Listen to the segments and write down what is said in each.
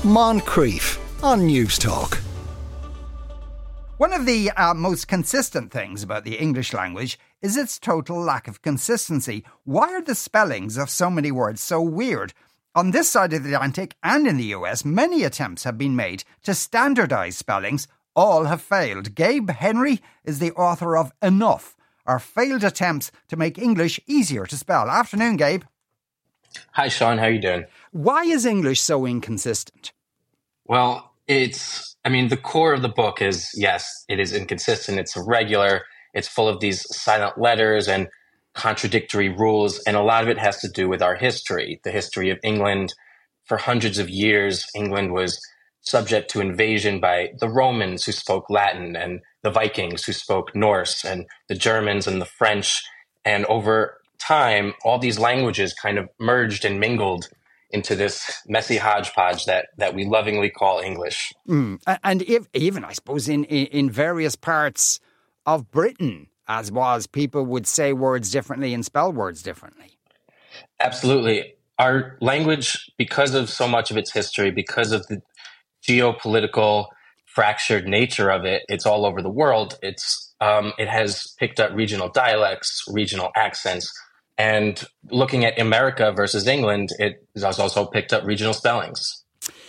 Moncrief on News Talk. One of the most consistent things about the English language is its total lack of consistency. Why are the spellings of so many words so weird? On this side of the Atlantic and in the US, many attempts have been made to standardise spellings. All have failed. Gabe Henry is the author of Enough, our failed attempts to make English easier to spell. Afternoon, Gabe. Hi, Sean. How are you doing? Why is English so inconsistent? Well, the core of the book is, yes, it is inconsistent. It's irregular. It's full of these silent letters and contradictory rules. And a lot of it has to do with our history, the history of England. For hundreds of years, England was subject to invasion by the Romans, who spoke Latin, and the Vikings, who spoke Norse, and the Germans and the French. And over time, all these languages kind of merged and mingled into this messy hodgepodge that we lovingly call English. And even, I suppose, in various parts of Britain, as was, people would say words differently and spell words differently. Absolutely. Our language, because of so much of its history, because of the geopolitical fractured nature of it, it's all over the world. It has picked up regional dialects, regional accents. And looking at America versus England, it has also picked up regional spellings.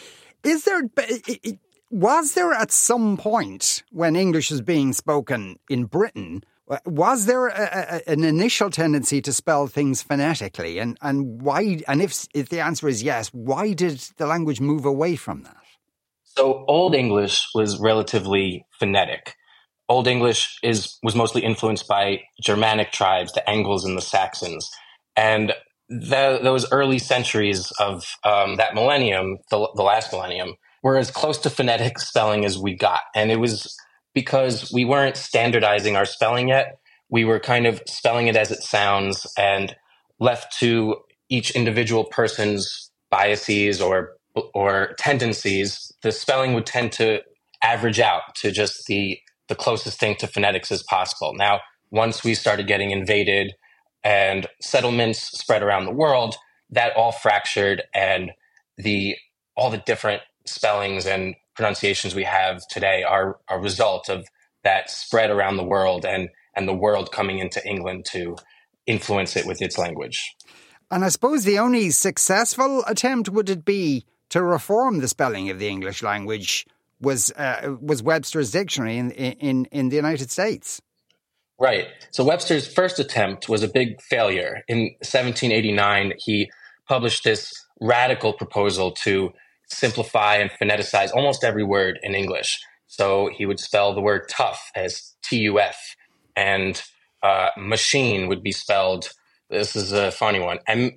Was there at some point when English was being spoken in Britain, was there an initial tendency to spell things phonetically? And why? And if the answer is yes, why did the language move away from that? So Old English was relatively phonetic. Old English was mostly influenced by Germanic tribes, the Angles and the Saxons. And those early centuries of that millennium, the last millennium, were as close to phonetic spelling as we got. And it was because we weren't standardizing our spelling yet. We were kind of spelling it as it sounds and left to each individual person's biases or tendencies. The spelling would tend to average out to just the closest thing to phonetics as possible. Now, once we started getting invaded and settlements spread around the world, that all fractured, and all the different spellings and pronunciations we have today are a result of that spread around the world and the world coming into England to influence it with its language. And I suppose the only successful attempt would it be to reform the spelling of the English language was Webster's dictionary in the United States. Right. So Webster's first attempt was a big failure. In 1789, he published this radical proposal to simplify and phoneticize almost every word in English. So he would spell the word tough as T-U-F, and machine would be spelled, this is a funny one,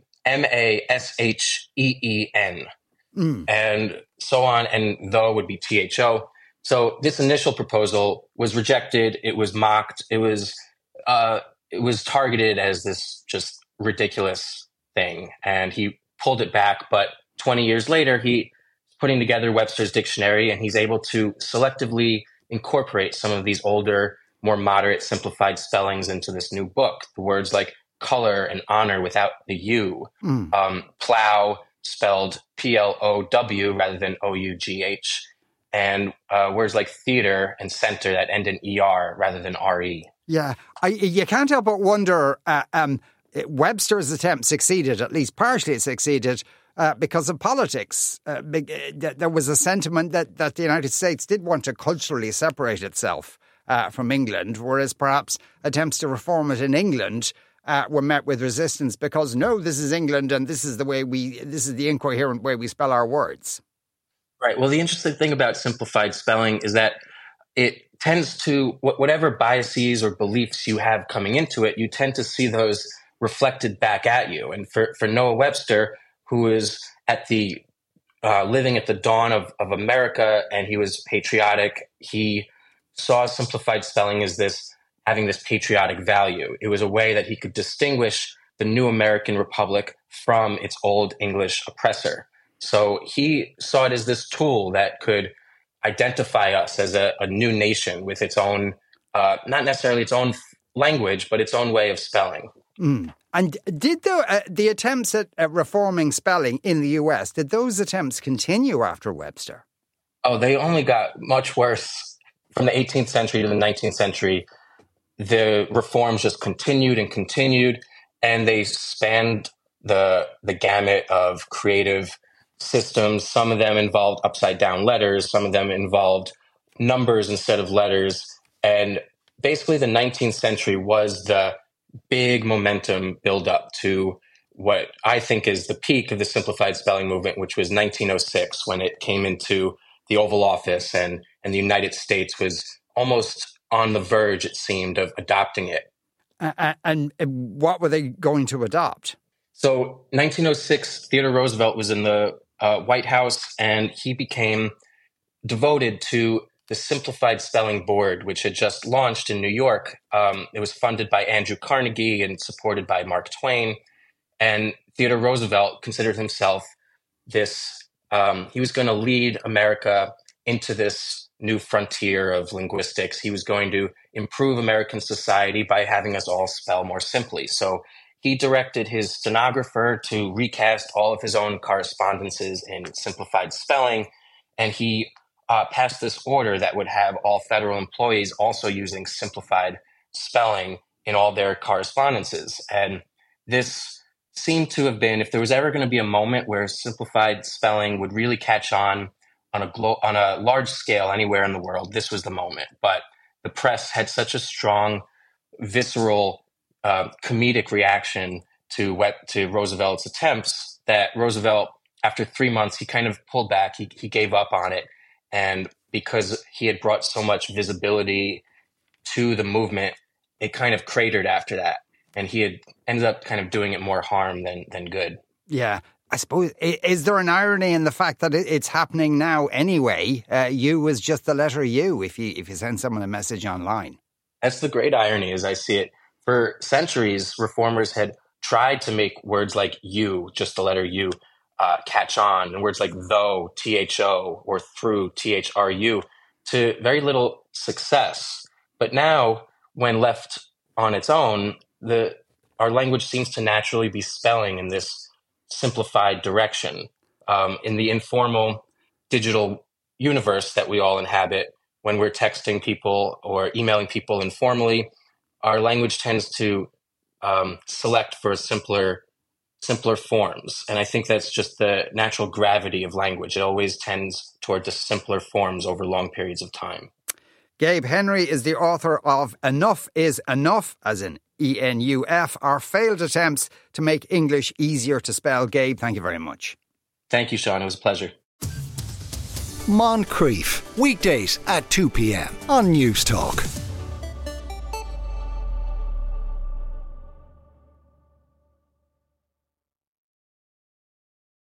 M-A-S-H-E-E-N. And so on, and though would be THO. So this initial proposal was rejected. It was mocked. It was targeted as this just ridiculous thing, and he pulled it back. But 20 years later, he's putting together Webster's dictionary, and he's able to selectively incorporate some of these older, more moderate, simplified spellings into this new book. The words like color and honor without the U, plow spelled P-L-O-W rather than O-U-G-H, and words like theater and center that end in E-R rather than R-E. Yeah, you can't help but wonder, Webster's attempt succeeded, at least partially succeeded, because of politics. There was a sentiment that the United States did want to culturally separate itself from England, whereas perhaps attempts to reform it in England were met with resistance because, no, this is England and this is the incoherent way we spell our words. Right. Well, the interesting thing about simplified spelling is that it tends to, whatever biases or beliefs you have coming into it, you tend to see those reflected back at you. And for Noah Webster, who is living at the dawn of America, and he was patriotic, he saw simplified spelling as having this patriotic value. It was a way that he could distinguish the new American Republic from its old English oppressor. So he saw it as this tool that could identify us as a new nation with its own, not necessarily its own language, but its own way of spelling. And did the attempts at reforming spelling in the US, did those attempts continue after Webster? Oh, they only got much worse. From the 18th century to the 19th century, the reforms just continued and continued, and they spanned the gamut of creative systems. Some of them involved upside down letters, some of them involved numbers instead of letters. And basically the 19th century was the big momentum build up to what I think is the peak of the simplified spelling movement, which was 1906, when it came into the Oval Office, and the United States was almost on the verge, it seemed, of adopting it. And what were they going to adopt? So 1906, Theodore Roosevelt was in the White House, and he became devoted to the Simplified Spelling Board, which had just launched in New York. It was funded by Andrew Carnegie and supported by Mark Twain. And Theodore Roosevelt considered himself he was going to lead America into this new frontier of linguistics. He was going to improve American society by having us all spell more simply. So he directed his stenographer to recast all of his own correspondences in simplified spelling, and he passed this order that would have all federal employees also using simplified spelling in all their correspondences. And this seemed to have been, if there was ever going to be a moment where simplified spelling would really catch on a large scale anywhere in the world, this was the moment. But the press had such a strong, visceral, comedic reaction to Roosevelt's attempts that Roosevelt, after 3 months, he kind of pulled back. He gave up on it. And because he had brought so much visibility to the movement, it kind of cratered after that. And he had ended up kind of doing it more harm than good. Yeah. I suppose, is there an irony in the fact that it's happening now anyway? U is just the letter U if you send someone a message online. That's the great irony as I see it. For centuries, reformers had tried to make words like you, just the letter U, catch on, and words like though, THO, or through, THRU, to very little success. But now, when left on its own, our language seems to naturally be spelling in this simplified direction. In the informal digital universe that we all inhabit, when we're texting people or emailing people informally, our language tends to select for simpler forms. And I think that's just the natural gravity of language. It always tends toward the simpler forms over long periods of time. Gabe Henry is the author of Enough is Enough, as in ENUF, our failed attempts to make English easier to spell. Gabe, thank you very much. Thank you, Sean. It was a pleasure. Moncrief, weekdays at 2 p.m. on News Talk.